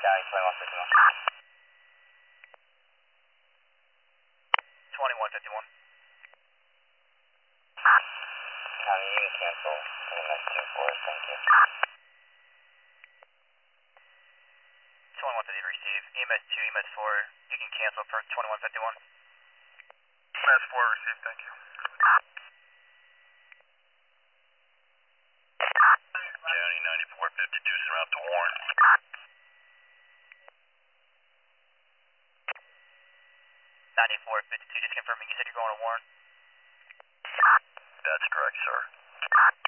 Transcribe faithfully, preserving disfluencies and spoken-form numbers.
County twenty-one fifty-one. twenty-one fifty-one. County, you can cancel E M S two for us, thank you. twenty-one fifty receive. E M S two, E M S four, you can cancel for twenty-one fifty-one. E M S four receive, thank you. County ninety-four fifty-two, surround to Warren. ninety-four fifty-two, just confirming, you said you're going to Warren? That's correct, sir.